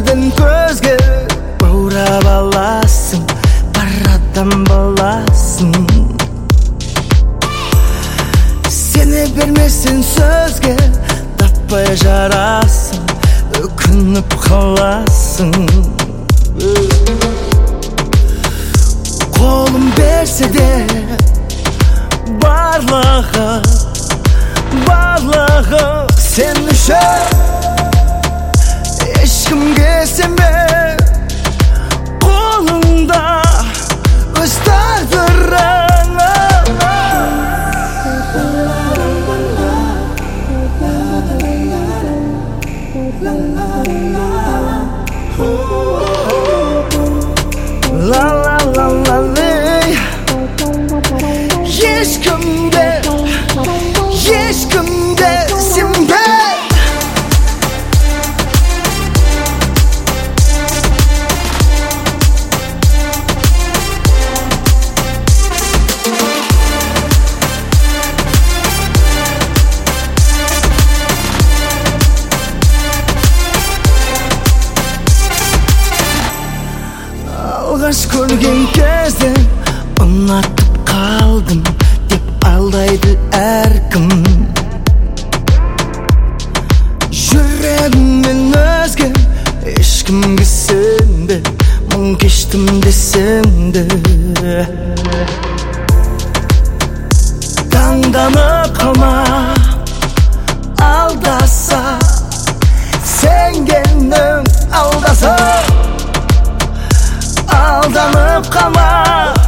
көзден көзге баурап аласың, бар адам боласың. Сене бермесең сөзге таппай жарасың, өкініп қаласың. Қолым берсе де барлығы сен үшін. Ешкімге сенбе, қолыңда өз тағдырың. Ешкімге сенбе. Алғаш көрген кезде ұнатып қалдым деп алдайды әркім. Жүрегіммен өзге ешкімге сенбе, мың кештім десем де. Таңданып қалма, алдаса сенгенім алдаса. Aldanıp kalma,